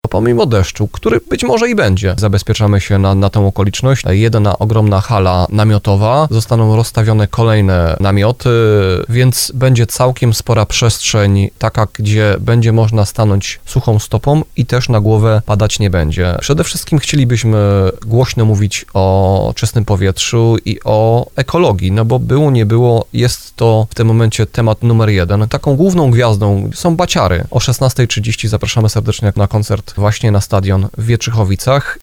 pomimo deszczu, który być może i będzie. Zabezpieczamy się na tę okoliczność. Jedna ogromna hala namiotowa, zostaną rozstawione kolejne namioty, więc będzie całkiem spora przestrzeń, taka, gdzie będzie można stanąć suchą stopą i też na głowę padać nie będzie. Przede wszystkim chcielibyśmy głośno mówić o czystym powietrzu i o ekologii, no bo było nie było, jest to w tym momencie temat numer 1. Taką główną gwiazdą są baciary. O 16:30 zapraszamy serdecznie na koncert właśnie na stadion w Wietrzychowicach